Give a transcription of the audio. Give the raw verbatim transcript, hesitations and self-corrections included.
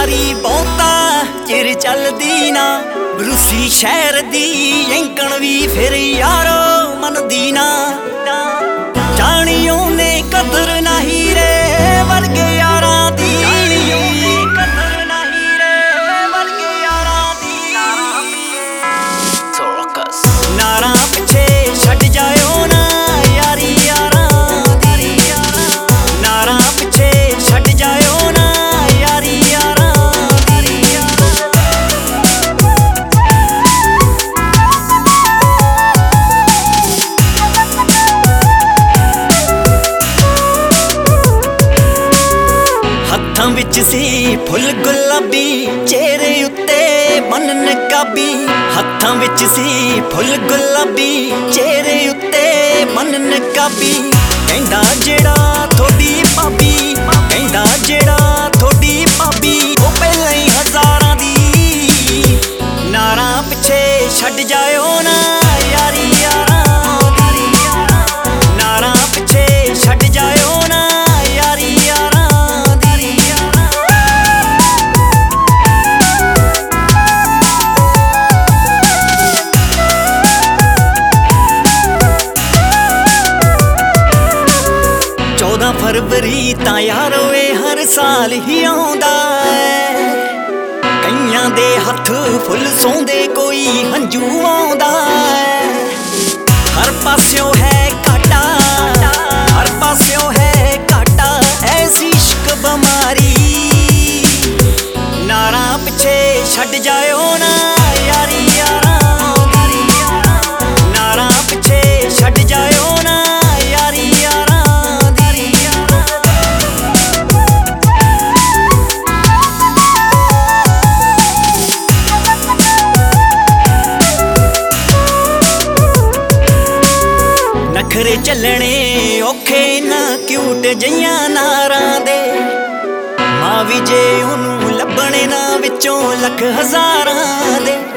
यारी बहुता चिर चलदी ना रूसी शहर दी एंकण भी फिर यारो मनदी ना जानियों ने कदर नहीं रे वर्गे यारा दी कदर नहीं रे वर्गे यारा दी नारा पिछे छड़ जाओ ना यारी यारा दी नारा पिछे छड़ जाओ ना यारी यारा दी हत्थां विच सी फुल गुलाबी चेहरे उत्ते मन नकाबी हत्थां विच सी फुल गुलाबी चेहरे उत्ते मन नकाबी कहंदा जेड़ा थोड़ी भाभी कहंदा जेड़ा थोड़ी भाभी ओ पहले ही हजारां दी नारा पिछे छड़ जाओ ना यारी यारा नारा पिछे छड़ जाओ ना यारी यारा चौदह फरवरी तां यारो वे हर साल ही आउंदा है कईयां दे हत्थ फुल सौंदे कोई हंजू आउंदा है हर पास्यों है घाटा हर पास्यों है घाटा ऐसी इश्क बमारी नारा पिछे छड़ जाओ ना यारी यारा नारा पिछे छड़ जाओ ना यारी यारा नखरे चलने औखे ना क्यूट जइयां नारां दे मां भी जे ओनू लभणे ना विचों लख हजारां दे